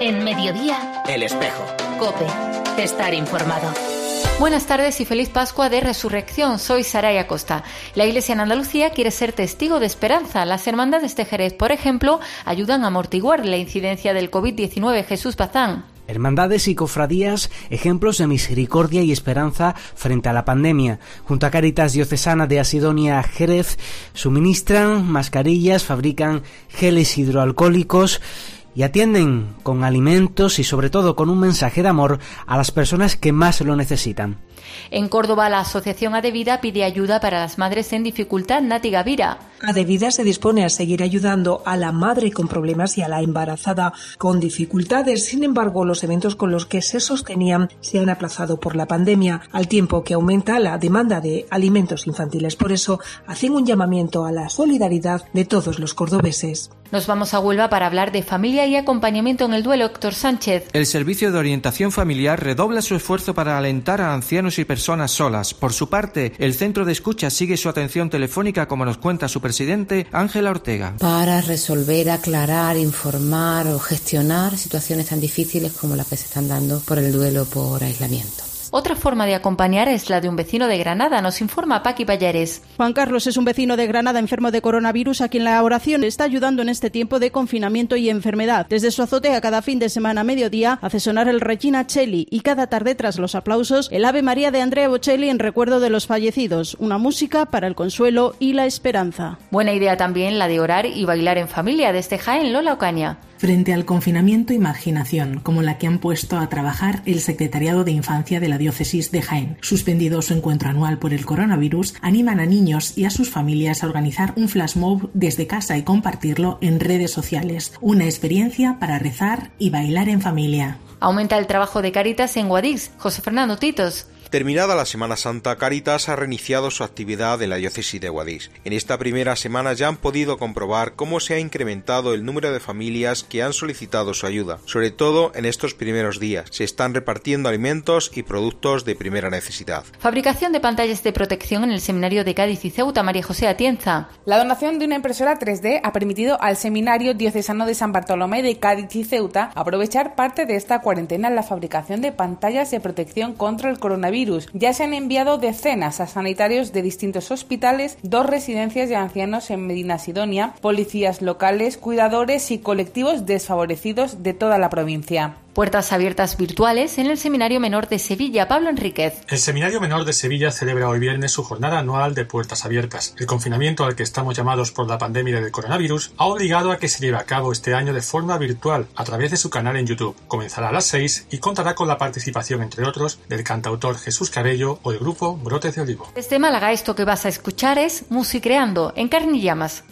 En Mediodía, El Espejo. COPE. Estar informado. Buenas tardes y feliz Pascua de Resurrección. Soy Saraya Costa. La Iglesia en Andalucía quiere ser testigo de esperanza. Las hermandades de Jerez, por ejemplo, ayudan a amortiguar la incidencia del COVID-19. Jesús Bazán. Hermandades y cofradías, ejemplos de misericordia y esperanza frente a la pandemia. Junto a Cáritas Diocesana de Asidonia Jerez, suministran mascarillas, fabrican geles hidroalcohólicos y atienden con alimentos y sobre todo con un mensaje de amor a las personas que más lo necesitan. En Córdoba, la asociación Adevida pide ayuda para las madres en dificultad. Nati Gavira. Adevida se dispone a seguir ayudando a la madre con problemas y a la embarazada con dificultades. Sin embargo, los eventos con los que se sostenían se han aplazado por la pandemia, al tiempo que aumenta la demanda de alimentos infantiles. Por eso, hacen un llamamiento a la solidaridad de todos los cordobeses. Nos vamos a Huelva para hablar de familia y acompañamiento en el duelo. Héctor Sánchez. El Servicio de Orientación Familiar redobla su esfuerzo para alentar a ancianos y personas solas. Por su parte, el Centro de Escucha sigue su atención telefónica, como nos cuenta su presidente, Ángela Ortega. Para resolver, aclarar, informar o gestionar situaciones tan difíciles como las que se están dando por el duelo por aislamiento. Otra forma de acompañar es la de un vecino de Granada, nos informa Paqui Pallares. Juan Carlos es un vecino de Granada enfermo de coronavirus a quien la oración le está ayudando en este tiempo de confinamiento y enfermedad. Desde su azotea cada fin de semana a mediodía hace sonar el Regina Coeli y cada tarde tras los aplausos el Ave María de Andrea Bocelli en recuerdo de los fallecidos, una música para el consuelo y la esperanza. Buena idea también la de orar y bailar en familia. Desde Jaén, Lola Ocaña. Frente al confinamiento, imaginación, como la que han puesto a trabajar el Secretariado de Infancia de la Diócesis de Jaén. Suspendido su encuentro anual por el coronavirus, animan a niños y a sus familias a organizar un flash mob desde casa y compartirlo en redes sociales. Una experiencia para rezar y bailar en familia. Aumenta el trabajo de Cáritas en Guadix. José Fernando Titos. Terminada la Semana Santa, Cáritas ha reiniciado su actividad en la diócesis de Guadix. En esta primera semana ya han podido comprobar cómo se ha incrementado el número de familias que han solicitado su ayuda. Sobre todo en estos primeros días, se están repartiendo alimentos y productos de primera necesidad. Fabricación de pantallas de protección en el Seminario de Cádiz y Ceuta. María José Atienza. La donación de una impresora 3D ha permitido al Seminario Diocesano de San Bartolomé de Cádiz y Ceuta aprovechar parte de esta cuarentena en la fabricación de pantallas de protección contra el coronavirus. Ya se han enviado decenas a sanitarios de distintos hospitales, 2 residencias de ancianos en Medina Sidonia, policías locales, cuidadores y colectivos desfavorecidos de toda la provincia. Puertas abiertas virtuales en el Seminario Menor de Sevilla. Pablo Enríquez. El Seminario Menor de Sevilla celebra hoy viernes su jornada anual de puertas abiertas. El confinamiento al que estamos llamados por la pandemia del coronavirus ha obligado a que se lleve a cabo este año de forma virtual a través de su canal en YouTube. Comenzará a las 6 y contará con la participación, entre otros, del cantautor Jesús Cabello o del grupo Brotes de Olivo. Desde Málaga, esto que vas a escuchar es Musicreando en Carne y Llamas.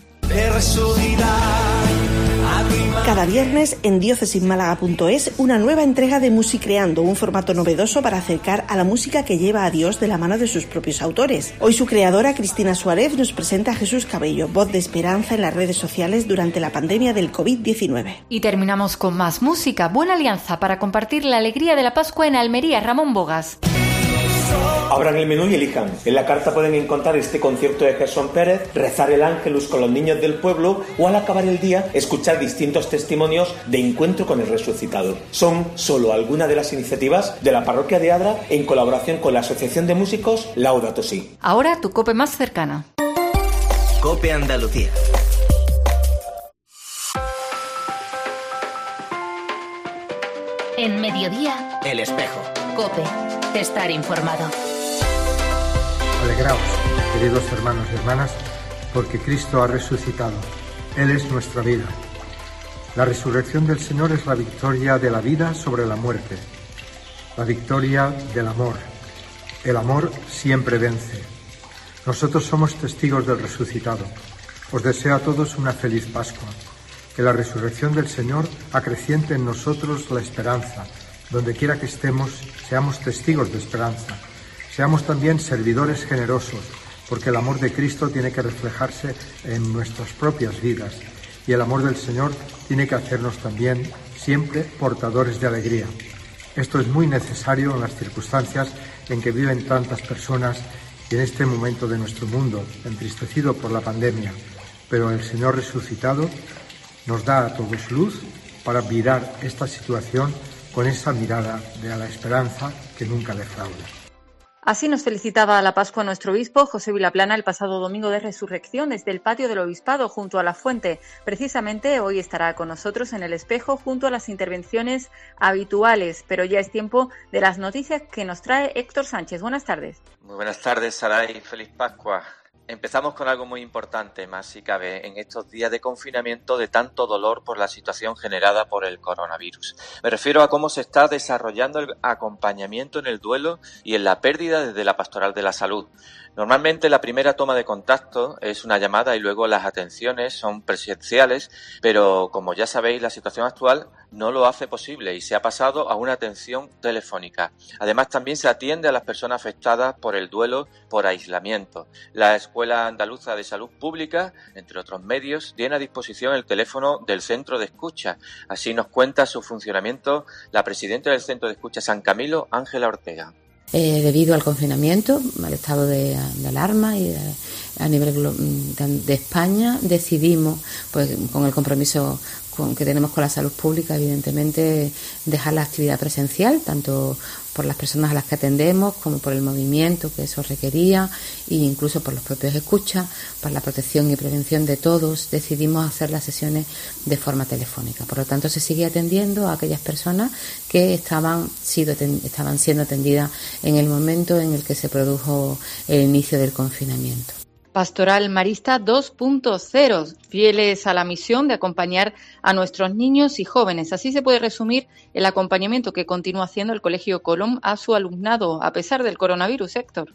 Cada viernes en diocesismálaga.es una nueva entrega de Musicreando, un formato novedoso para acercar a la música que lleva a Dios de la mano de sus propios autores. Hoy su creadora, Cristina Suárez, nos presenta a Jesús Cabello, voz de esperanza en las redes sociales durante la pandemia del COVID-19. Y terminamos con más música. Buena alianza para compartir la alegría de la Pascua en Almería. Ramón Bogas. Abran el menú y elijan. En la carta pueden encontrar este concierto de Gerson Pérez, rezar el Ángelus con los niños del pueblo o al acabar el día escuchar distintos testimonios de encuentro con el resucitado. Son solo algunas de las iniciativas de la parroquia de Adra en colaboración con la Asociación de Músicos Laudato Si. Ahora tu COPE más cercana. COPE Andalucía. En Mediodía, El Espejo. COPE. Estar informado. Alegraos, queridos hermanos y hermanas, porque Cristo ha resucitado. Él es nuestra vida. La resurrección del Señor es la victoria de la vida sobre la muerte, la victoria del amor. El amor siempre vence. Nosotros somos testigos del resucitado. Os deseo a todos una feliz Pascua. Que la resurrección del Señor acreciente en nosotros la esperanza. Donde quiera que estemos, seamos testigos de esperanza. Seamos también servidores generosos, porque el amor de Cristo tiene que reflejarse en nuestras propias vidas. Y el amor del Señor tiene que hacernos también siempre portadores de alegría. Esto es muy necesario en las circunstancias en que viven tantas personas y en este momento de nuestro mundo, entristecido por la pandemia. Pero el Señor resucitado nos da a todos luz para virar esta situación con esa mirada de la esperanza que nunca defrauda. Así nos felicitaba a la Pascua nuestro obispo José Vilaplana el pasado domingo de Resurrección desde el patio del Obispado junto a la fuente. Precisamente hoy estará con nosotros en el espejo junto a las intervenciones habituales, pero ya es tiempo de las noticias que nos trae Héctor Sánchez. Buenas tardes. Muy buenas tardes, Saray. Feliz Pascua. Empezamos con algo muy importante, más si cabe, en estos días de confinamiento de tanto dolor por la situación generada por el coronavirus. Me refiero a cómo se está desarrollando el acompañamiento en el duelo y en la pérdida desde la Pastoral de la Salud. Normalmente la primera toma de contacto es una llamada y luego las atenciones son presenciales, pero como ya sabéis, la situación actual no lo hace posible y se ha pasado a una atención telefónica. Además, también se atiende a las personas afectadas por el duelo por aislamiento. La Escuela Andaluza de Salud Pública, entre otros medios, tiene a disposición el teléfono del Centro de Escucha. Así nos cuenta su funcionamiento la presidenta del Centro de Escucha San Camilo, Ángela Ortega. Debido al confinamiento, al estado de alarma y a nivel de España, decidimos, pues con el compromiso que tenemos con la salud pública, evidentemente, dejar la actividad presencial, tanto por las personas a las que atendemos como por el movimiento que eso requería e incluso por los propios escuchas. Para la protección y prevención de todos, decidimos hacer las sesiones de forma telefónica. Por lo tanto, se sigue atendiendo a aquellas personas que estaban siendo atendidas en el momento en el que se produjo el inicio del confinamiento. Pastoral Marista 2.0, fieles a la misión de acompañar a nuestros niños y jóvenes. Así se puede resumir el acompañamiento que continúa haciendo el Colegio Colón a su alumnado, a pesar del coronavirus, Héctor.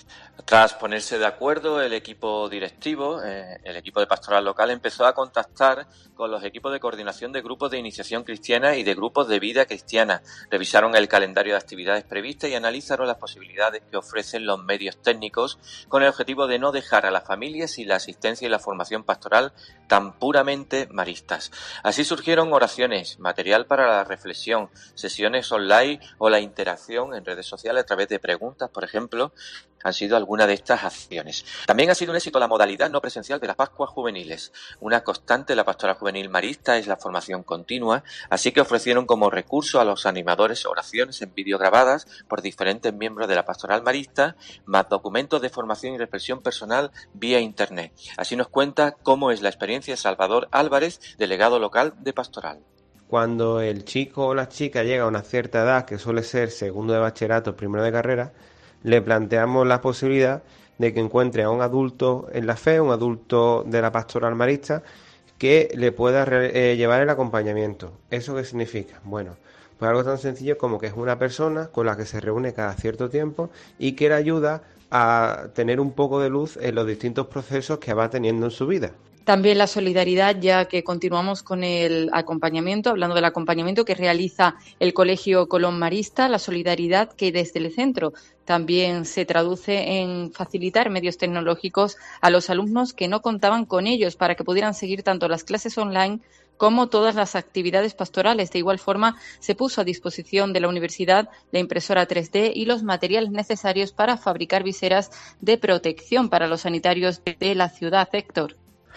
Tras ponerse de acuerdo, el equipo directivo, el equipo de pastoral local, empezó a contactar con los equipos de coordinación de grupos de iniciación cristiana y de grupos de vida cristiana. Revisaron el calendario de actividades previstas y analizaron las posibilidades que ofrecen los medios técnicos con el objetivo de no dejar a las familias sin la asistencia y la formación pastoral tan puramente maristas. Así surgieron oraciones, material para la reflexión, sesiones online o la interacción en redes sociales a través de preguntas, por ejemplo, han sido algunas de estas acciones. También ha sido un éxito la modalidad no presencial de las Pascuas Juveniles. Una constante de la Pastoral Juvenil Marista es la formación continua, así que ofrecieron como recurso a los animadores oraciones en vídeo grabadas por diferentes miembros de la Pastoral Marista, más documentos de formación y reflexión personal vía Internet. Así nos cuenta cómo es la experiencia Salvador Álvarez, delegado local de Pastoral. Cuando el chico o la chica llega a una cierta edad, que suele ser segundo de bachillerato, primero de carrera, le planteamos la posibilidad de que encuentre a un adulto en la fe, un adulto de la pastoral marista, que le pueda llevar el acompañamiento. ¿Eso qué significa? Bueno, pues algo tan sencillo como que es una persona con la que se reúne cada cierto tiempo y que le ayuda a tener un poco de luz en los distintos procesos que va teniendo en su vida. También la solidaridad, ya que continuamos con el acompañamiento, hablando del acompañamiento que realiza el Colegio Colón Marista, la solidaridad que desde el centro también se traduce en facilitar medios tecnológicos a los alumnos que no contaban con ellos para que pudieran seguir tanto las clases online como todas las actividades pastorales. De igual forma, se puso a disposición de la universidad la impresora 3D y los materiales necesarios para fabricar viseras de protección para los sanitarios de la ciudad, Héctor.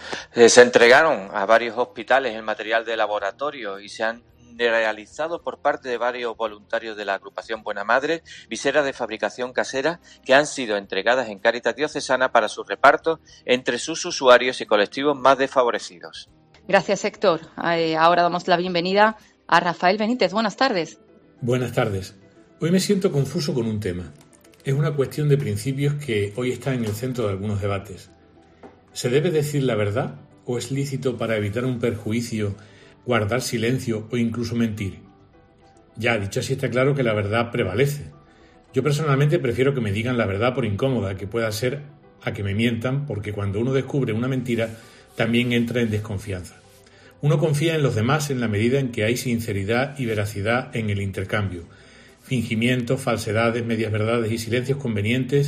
Se entregaron a varios hospitales el material de laboratorio y se han realizado por parte de varios voluntarios de la agrupación Buena Madre viseras de fabricación casera que han sido entregadas en Cáritas Diocesana para su reparto entre sus usuarios y colectivos más desfavorecidos. Gracias, Héctor. Ahora damos la bienvenida a Rafael Benítez. Buenas tardes. Buenas tardes. Hoy me siento confuso con un tema. Es una cuestión de principios que hoy está en el centro de algunos debates. ¿Se debe decir la verdad o es lícito para evitar un perjuicio guardar silencio o incluso mentir? Ya, dicho así, está claro que la verdad prevalece. Yo personalmente prefiero que me digan la verdad por incómoda que pueda ser a que me mientan, porque cuando uno descubre una mentira también entra en desconfianza. Uno confía en los demás en la medida en que hay sinceridad y veracidad en el intercambio. Fingimientos, falsedades, medias verdades y silencios convenientes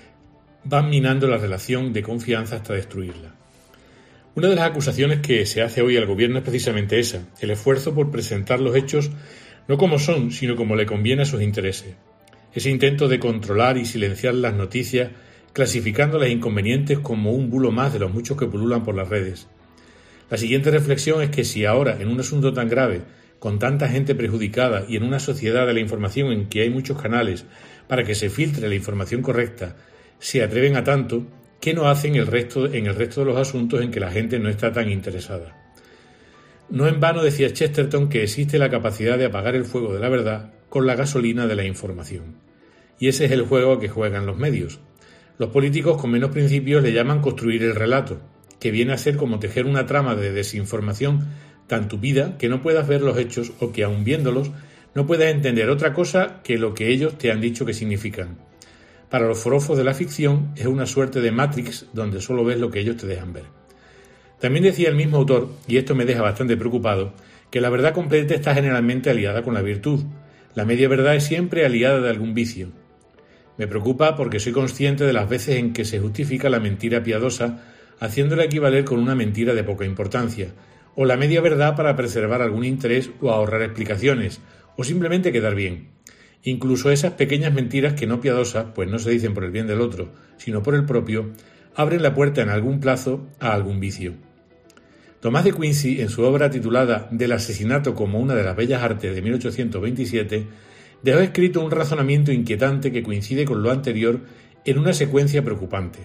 van minando la relación de confianza hasta destruirla. Una de las acusaciones que se hace hoy al gobierno es precisamente esa, el esfuerzo por presentar los hechos no como son, sino como le conviene a sus intereses. Ese intento de controlar y silenciar las noticias, clasificándolas inconvenientes como un bulo más de los muchos que pululan por las redes. La siguiente reflexión es que si ahora, en un asunto tan grave, con tanta gente perjudicada y en una sociedad de la información en que hay muchos canales para que se filtre la información correcta, se atreven a tanto, ¿qué no hacen en el resto de los asuntos en que la gente no está tan interesada? No en vano decía Chesterton que existe la capacidad de apagar el fuego de la verdad con la gasolina de la información. Y ese es el juego que juegan los medios. Los políticos con menos principios le llaman construir el relato, que viene a ser como tejer una trama de desinformación tan tupida que no puedas ver los hechos o que, aun viéndolos, no puedas entender otra cosa que lo que ellos te han dicho que significan. Para los forofos de la ficción es una suerte de Matrix donde solo ves lo que ellos te dejan ver. También decía el mismo autor, y esto me deja bastante preocupado, que la verdad completa está generalmente aliada con la virtud. La media verdad es siempre aliada de algún vicio. Me preocupa porque soy consciente de las veces en que se justifica la mentira piadosa haciéndola equivaler con una mentira de poca importancia, o la media verdad para preservar algún interés o ahorrar explicaciones, o simplemente quedar bien. Incluso esas pequeñas mentiras que no piadosas, pues no se dicen por el bien del otro, sino por el propio, abren la puerta en algún plazo a algún vicio. Tomás de Quincy, en su obra titulada Del asesinato como una de las bellas artes de 1827, dejó escrito un razonamiento inquietante que coincide con lo anterior en una secuencia preocupante.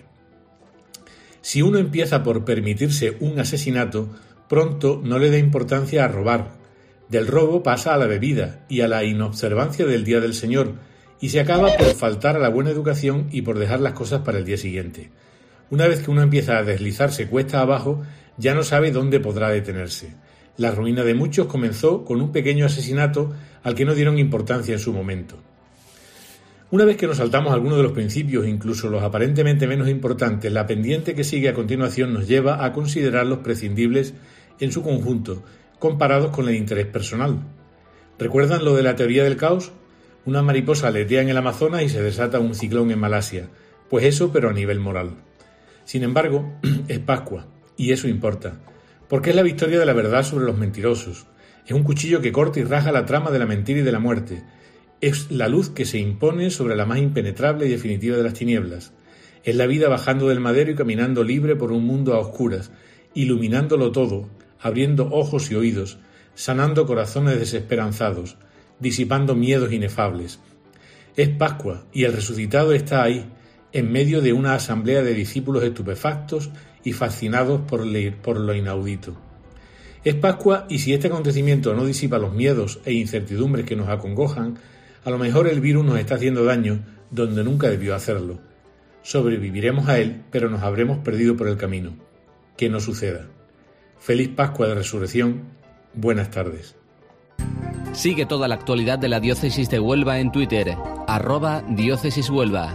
Si uno empieza por permitirse un asesinato, pronto no le da importancia a robar. Del robo pasa a la bebida y a la inobservancia del día del Señor, y se acaba por faltar a la buena educación y por dejar las cosas para el día siguiente. Una vez que uno empieza a deslizarse cuesta abajo, ya no sabe dónde podrá detenerse. La ruina de muchos comenzó con un pequeño asesinato al que no dieron importancia en su momento. Una vez que nos saltamos algunos de los principios, incluso los aparentemente menos importantes, la pendiente que sigue a continuación nos lleva a considerarlos prescindibles en su conjunto, comparados con el interés personal. ¿Recuerdan lo de la teoría del caos? Una mariposa aletea en el Amazonas y se desata un ciclón en Malasia. Pues eso, pero a nivel moral. Sin embargo, es Pascua, y eso importa, porque es la victoria de la verdad sobre los mentirosos. Es un cuchillo que corta y raja la trama de la mentira y de la muerte. Es la luz que se impone sobre la más impenetrable y definitiva de las tinieblas. Es la vida bajando del madero y caminando libre por un mundo a oscuras, iluminándolo todo, abriendo ojos y oídos, sanando corazones desesperanzados, disipando miedos inefables. Es Pascua y el resucitado está ahí, en medio de una asamblea de discípulos estupefactos y fascinados por lo inaudito. Es Pascua y si este acontecimiento no disipa los miedos e incertidumbres que nos acongojan, a lo mejor el virus nos está haciendo daño donde nunca debió hacerlo. Sobreviviremos a él, pero nos habremos perdido por el camino. Que no suceda. Feliz Pascua de Resurrección. Buenas tardes. Sigue toda la actualidad de la Diócesis de Huelva en Twitter, @diócesishuelva.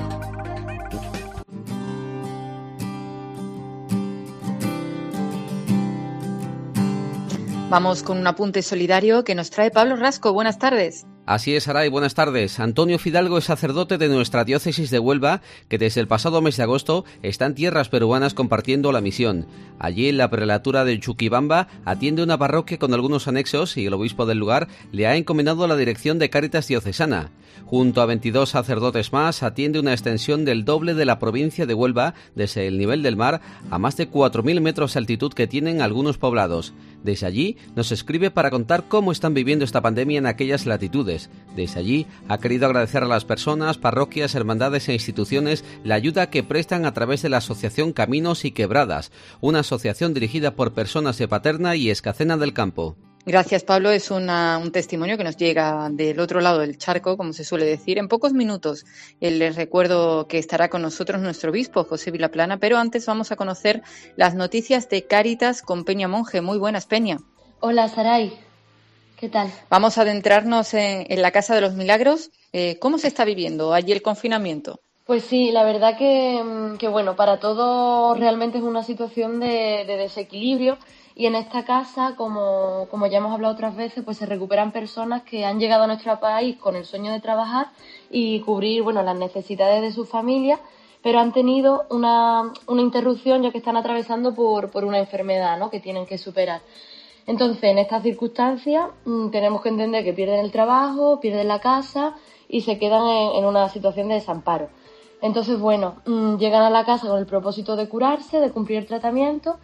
Vamos con un apunte solidario que nos trae Pablo Rasco. Buenas tardes. Así es, Saray, buenas tardes. Antonio Fidalgo es sacerdote de nuestra diócesis de Huelva, que desde el pasado mes de agosto está en tierras peruanas compartiendo la misión. Allí, en la prelatura de Chuquibamba, atiende una parroquia con algunos anexos y el obispo del lugar le ha encomendado la dirección de Cáritas Diocesana. Junto a 22 sacerdotes más, atiende una extensión del doble de la provincia de Huelva, desde el nivel del mar a más de 4.000 metros de altitud que tienen algunos poblados. Desde allí nos escribe para contar cómo están viviendo esta pandemia en aquellas latitudes. Desde allí ha querido agradecer a las personas, parroquias, hermandades e instituciones la ayuda que prestan a través de la asociación Caminos y Quebradas, una asociación dirigida por personas de Paterna y Escacena del Campo. Gracias, Pablo. Es un testimonio que nos llega del otro lado del charco, como se suele decir. En pocos minutos les recuerdo que estará con nosotros nuestro obispo, José Vilaplana, pero antes vamos a conocer las noticias de Cáritas con Peña Monje. Muy buenas, Peña. Hola, Saray. ¿Qué tal? Vamos a adentrarnos en la Casa de los Milagros. ¿Cómo se está viviendo allí el confinamiento? Pues sí, la verdad que bueno, para todos realmente es una situación de desequilibrio. Y en esta casa, como ya hemos hablado otras veces, pues se recuperan personas que han llegado a nuestro país con el sueño de trabajar y cubrir, bueno, las necesidades de su familia, pero han tenido una interrupción ya que están atravesando por una enfermedad, ¿no?, que tienen que superar. Entonces, en estas circunstancias tenemos que entender que pierden el trabajo, pierden la casa y se quedan en una situación de desamparo. Entonces, bueno, llegan a la casa con el propósito de curarse, de cumplir el tratamiento.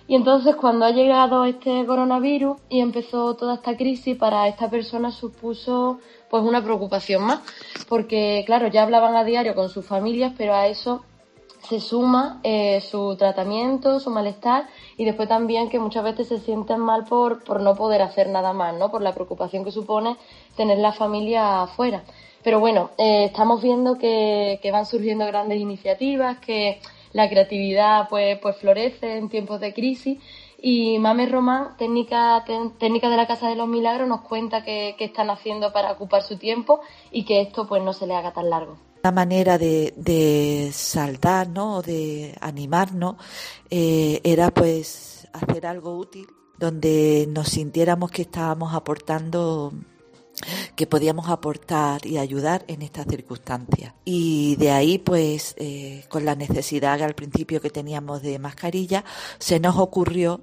Y entonces cuando ha llegado este coronavirus y empezó toda esta crisis, para esta persona supuso pues una preocupación más, porque claro, ya hablaban a diario con sus familias, pero a eso se suma su tratamiento, su malestar, y después también que muchas veces se sienten mal por no poder hacer nada más, ¿no? Por la preocupación que supone tener la familia afuera. Pero bueno, estamos viendo que van surgiendo grandes iniciativas, que la creatividad pues florece en tiempos de crisis, y Mame Román, técnica de la Casa de los Milagros, nos cuenta qué están haciendo para ocupar su tiempo y que esto pues no se le haga tan largo. Una manera de saldar, ¿no?, o de animarnos, era pues hacer algo útil donde nos sintiéramos que estábamos aportando, que podíamos aportar y ayudar en estas circunstancias. Y de ahí pues con la necesidad al principio que teníamos de mascarilla, se nos ocurrió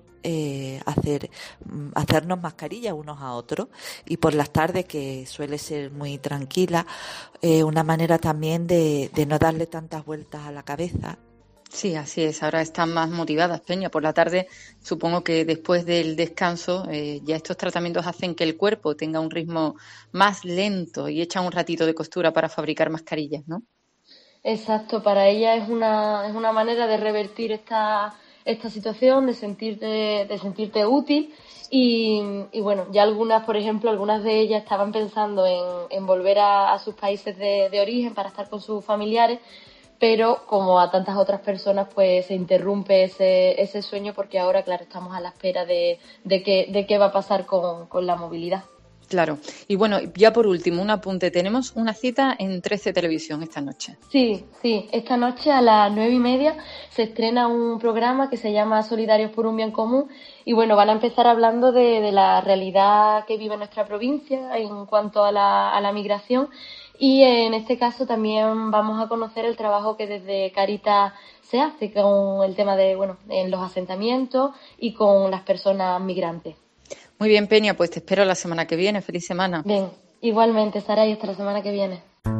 hacernos mascarilla unos a otros, y por las tardes, que suele ser muy tranquila, una manera también de no darle tantas vueltas a la cabeza. Sí, así es. Ahora están más motivadas, Peña. Por la tarde, supongo que después del descanso, ya estos tratamientos hacen que el cuerpo tenga un ritmo más lento y echan un ratito de costura para fabricar mascarillas, ¿no? Exacto. Para ella es una manera de revertir esta situación, de sentirte útil, y bueno, ya algunas de ellas estaban pensando en volver a sus países de origen para estar con sus familiares, pero como a tantas otras personas pues se interrumpe ese sueño, porque ahora claro estamos a la espera de qué va a pasar con la movilidad. Claro. Y bueno, ya por último, un apunte. Tenemos una cita en 13 Televisión esta noche. Sí. Esta noche a las 9:30 se estrena un programa que se llama Solidarios por un Bien Común. Y bueno, van a empezar hablando de la realidad que vive nuestra provincia en cuanto a la migración. Y en este caso también vamos a conocer el trabajo que desde Cáritas se hace con el tema en los asentamientos y con las personas migrantes. Muy bien, Peña, pues te espero la semana que viene. Feliz semana. Bien, igualmente, Sara, y hasta la semana que viene.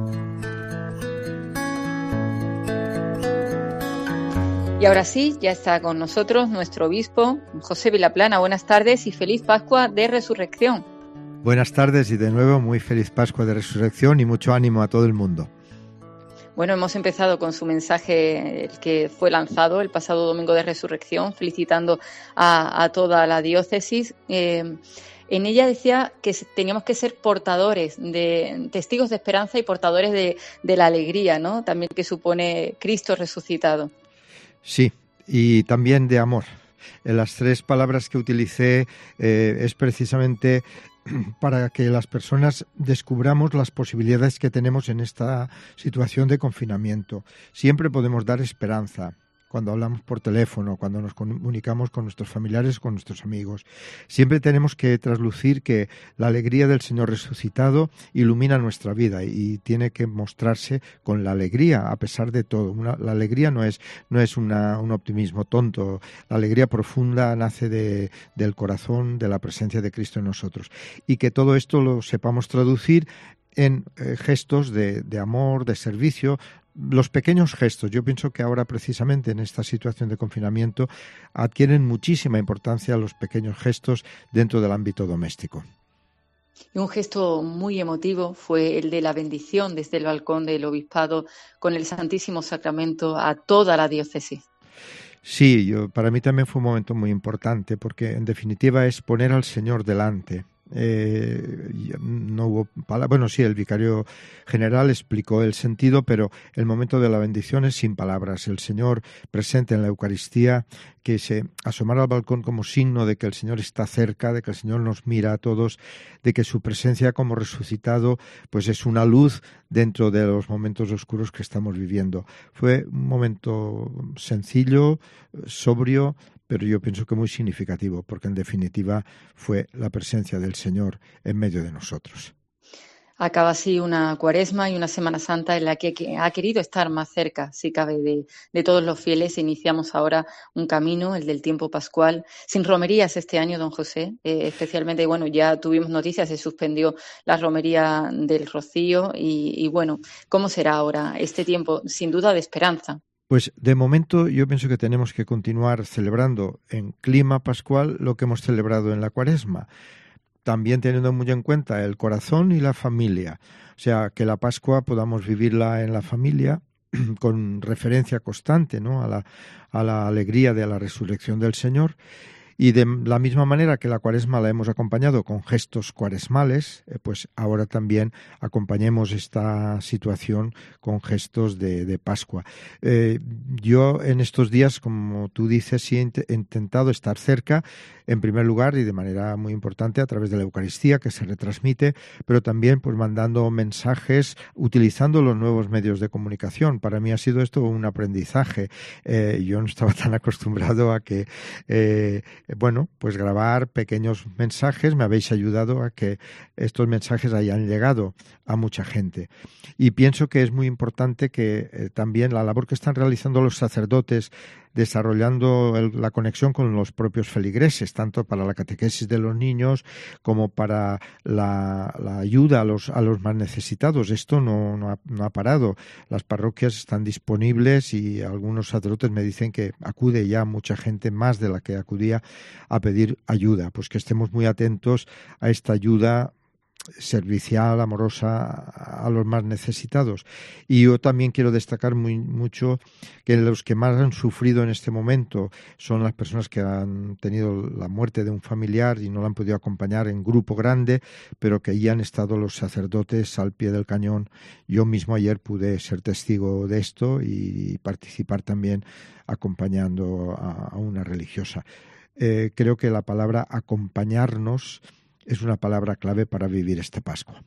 Y ahora sí, ya está con nosotros nuestro obispo, José Vilaplana. Buenas tardes y feliz Pascua de Resurrección. Buenas tardes y de nuevo muy feliz Pascua de Resurrección y mucho ánimo a todo el mundo. Bueno, hemos empezado con su mensaje, el que fue lanzado el pasado domingo de Resurrección, felicitando a toda la diócesis. En ella decía que teníamos que ser portadores, testigos de esperanza y portadores de la alegría, ¿no? También que supone Cristo resucitado. Sí, y también de amor. Las tres palabras que utilicé es precisamente para que las personas descubramos las posibilidades que tenemos en esta situación de confinamiento. Siempre podemos dar esperanza cuando hablamos por teléfono, cuando nos comunicamos con nuestros familiares, con nuestros amigos. Siempre tenemos que traslucir que la alegría del Señor resucitado ilumina nuestra vida y tiene que mostrarse con la alegría a pesar de todo. La alegría no es un optimismo tonto. La alegría profunda nace del corazón, de la presencia de Cristo en nosotros. Y que todo esto lo sepamos traducir en gestos de amor, de servicio. Los pequeños gestos, yo pienso que ahora precisamente en esta situación de confinamiento adquieren muchísima importancia los pequeños gestos dentro del ámbito doméstico. Y un gesto muy emotivo fue el de la bendición desde el balcón del obispado con el Santísimo Sacramento a toda la diócesis. Sí, para mí también fue un momento muy importante porque en definitiva es poner al Señor delante. No hubo palabras. Bueno, sí, el vicario general explicó el sentido, pero el momento de la bendición es sin palabras. El Señor presente en la Eucaristía, que se asomara al balcón como signo de que el Señor está cerca, de que el Señor nos mira a todos, de que su presencia como resucitado pues es una luz dentro de los momentos oscuros que estamos viviendo. Fue un momento sencillo, sobrio, pero yo pienso que muy significativo, porque en definitiva fue la presencia del Señor en medio de nosotros. Acaba así una Cuaresma y una Semana Santa en la que ha querido estar más cerca, si cabe, de todos los fieles. Iniciamos ahora un camino, el del tiempo pascual, sin romerías este año, don José. Especialmente, bueno, ya tuvimos noticias, se suspendió la romería del Rocío y bueno, ¿cómo será ahora este tiempo? Sin duda de esperanza. Pues de momento yo pienso que tenemos que continuar celebrando en clima pascual lo que hemos celebrado en la Cuaresma, también teniendo muy en cuenta el corazón y la familia. O sea, que la Pascua podamos vivirla en la familia con referencia constante, ¿no?, a la alegría de la resurrección del Señor. Y de la misma manera que la Cuaresma la hemos acompañado con gestos cuaresmales, pues ahora también acompañemos esta situación con gestos de Pascua. Yo en estos días, como tú dices, sí he intentado estar cerca, en primer lugar y de manera muy importante a través de la Eucaristía que se retransmite, pero también pues mandando mensajes, utilizando los nuevos medios de comunicación. Para mí ha sido esto un aprendizaje. Yo no estaba tan acostumbrado a que pues grabar pequeños mensajes. Me habéis ayudado a que estos mensajes hayan llegado a mucha gente. Y pienso que es muy importante que también la labor que están realizando los sacerdotes desarrollando la conexión con los propios feligreses, tanto para la catequesis de los niños como para la ayuda a los más necesitados. Esto no ha parado. Las parroquias están disponibles y algunos sacerdotes me dicen que acude ya mucha gente, más de la que acudía, a pedir ayuda. Pues que estemos muy atentos a esta ayuda servicial, amorosa a los más necesitados. Y yo también quiero destacar mucho que los que más han sufrido en este momento son las personas que han tenido la muerte de un familiar y no la han podido acompañar en grupo grande, pero que allí han estado los sacerdotes al pie del cañón. Yo mismo ayer pude ser testigo de esto y participar también acompañando a una religiosa. Creo que la palabra acompañarnos es una palabra clave para vivir esta Pascua.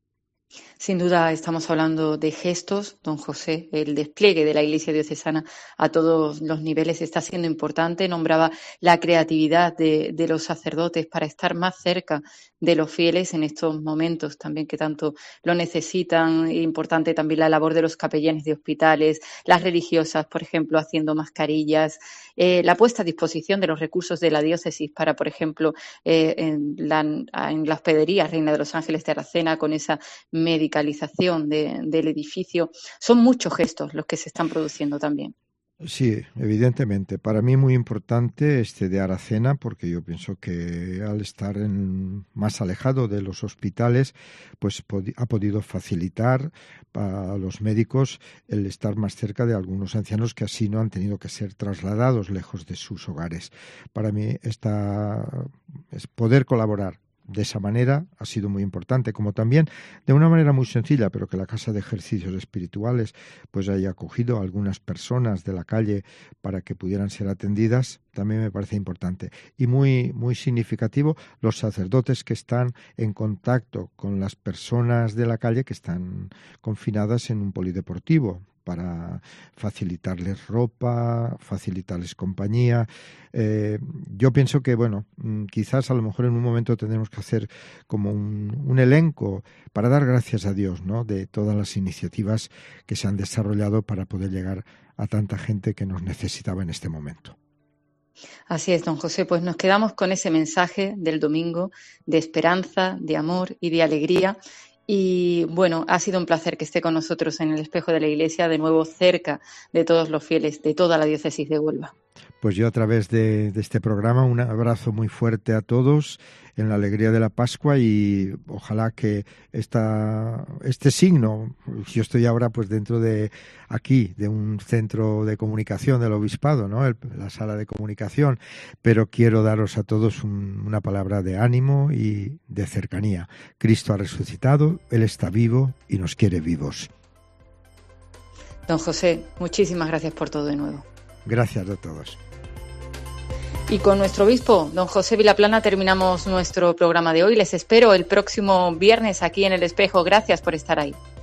Sin duda estamos hablando de gestos, don José. El despliegue de la Iglesia diocesana a todos los niveles está siendo importante. Nombraba la creatividad de los sacerdotes para estar más cerca de los fieles en estos momentos también que tanto lo necesitan. Importante también la labor de los capellanes de hospitales, las religiosas, por ejemplo, haciendo mascarillas, la puesta a disposición de los recursos de la diócesis para, por ejemplo, en la hospedería Reina de los Ángeles de Aracena, con esa medicalización del edificio. Son muchos gestos los que se están produciendo también. Sí, evidentemente. Para mí muy importante de Aracena, porque yo pienso que al estar más alejado de los hospitales, pues ha podido facilitar a los médicos el estar más cerca de algunos ancianos que así no han tenido que ser trasladados lejos de sus hogares. Para mí es poder colaborar de esa manera ha sido muy importante, como también de una manera muy sencilla, pero que la Casa de Ejercicios Espirituales pues haya acogido a algunas personas de la calle para que pudieran ser atendidas, también me parece importante. Y muy, muy significativo, los sacerdotes que están en contacto con las personas de la calle que están confinadas en un polideportivo, para facilitarles ropa, facilitarles compañía. Yo pienso que, quizás a lo mejor en un momento tendremos que hacer como un elenco para dar gracias a Dios, ¿no?, de todas las iniciativas que se han desarrollado para poder llegar a tanta gente que nos necesitaba en este momento. Así es, don José, pues nos quedamos con ese mensaje del domingo de esperanza, de amor y de alegría. Y ha sido un placer que esté con nosotros en el Espejo de la Iglesia, de nuevo cerca de todos los fieles de toda la diócesis de Huelva. Pues yo a través de este programa un abrazo muy fuerte a todos en la alegría de la Pascua y ojalá que este signo, yo estoy ahora pues dentro de aquí, de un centro de comunicación del Obispado, ¿no?, la sala de comunicación, pero quiero daros a todos una palabra de ánimo y de cercanía. Cristo ha resucitado, Él está vivo y nos quiere vivos. Don José, muchísimas gracias por todo de nuevo. Gracias a todos. Y con nuestro obispo, don José Vilaplana, terminamos nuestro programa de hoy. Les espero el próximo viernes aquí en El Espejo. Gracias por estar ahí.